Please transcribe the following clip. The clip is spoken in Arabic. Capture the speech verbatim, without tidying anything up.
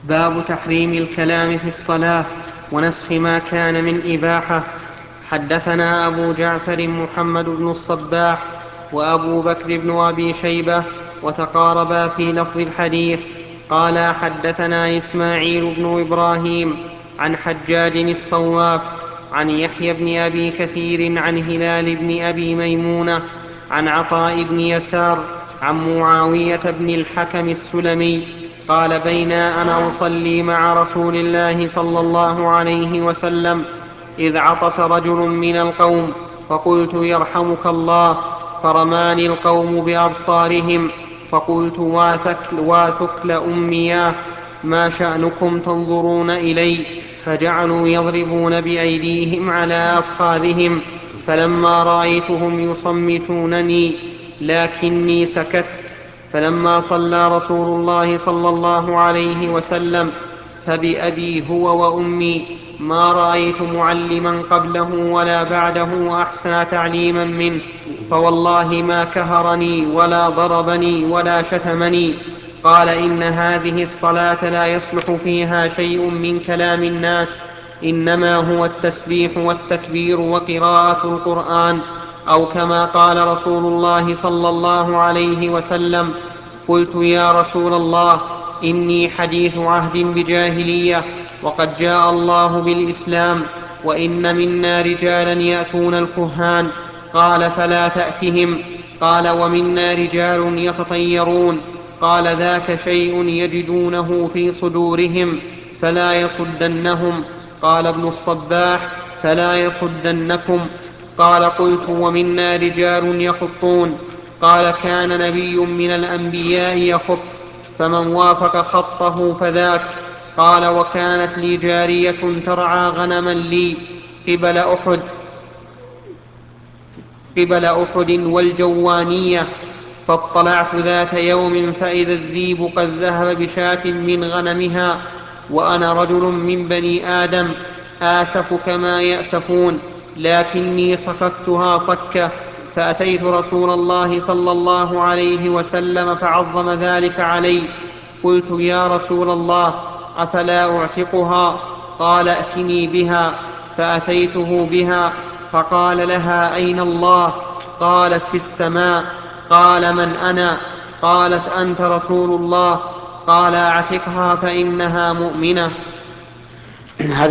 باب تحريم الكلام في الصلاة ونسخ ما كان من إباحة. حدثنا أبو جعفر محمد بن الصباح وأبو بكر بن أبي شيبة وتقاربا في لفظ الحديث. قال حدثنا إسماعيل بن إبراهيم عن حجاج الصواف عن يحيى بن أبي كثير عن هلال بن أبي ميمونة عن عطاء بن يسار عن معاوية بن الحكم السلمي قال بينا أنا أصلي مع رسول الله صلى الله عليه وسلم إذ عطس رجل من القوم فقلت يرحمك الله، فرماني القوم بأبصارهم فقلت واثكل, واثكل أمياه ما شأنكم تنظرون إلي؟ فجعلوا يضربون بأيديهم على أفخاذهم، فلما رأيتهم يصمتونني لكني سكت. فلما صلى رسول الله صلى الله عليه وسلم فبأبي هو وأمي ما رأيت معلما قبله ولا بعده أحسن تعليما منه، فوالله ما كهرني ولا ضربني ولا شتمني. قال إن هذه الصلاة لا يصلح فيها شيء من كلام الناس، إنما هو التسبيح والتكبير وقراءة القرآن، أو كما قال رسول الله صلى الله عليه وسلم. قلت يا رسول الله إني حديث عهد بجاهلية وقد جاء الله بالإسلام، وإن منا رجالا يأتون الكهان. قال فلا تأتهم. قال ومنا رجال يتطيرون. قال ذاك شيء يجدونه في صدورهم فلا يصدنهم. قال ابن الصباح فلا يصدنكم. قال قلت ومنا رجال يخطون. قال كان نبي من الأنبياء يخط فمن وافق خطه فذاك. قال وكانت لي جارية ترعى غنما لي قبل أحد قبل أحد والجوانية، فاطلعت ذات يوم فإذا الذيب قد ذهب بشاة من غنمها، وأنا رجل من بني آدم آسف كما يأسفون، لكني صككتها صكة. فأتيت رسول الله صلى الله عليه وسلم فعظم ذلك علي. قلت يا رسول الله أفلا أعتقها؟ قال ائتني بها. فأتيته بها فقال لها أين الله؟ قالت في السماء. قال من أنا؟ قالت أنت رسول الله. قال أعتقها فإنها مؤمنة.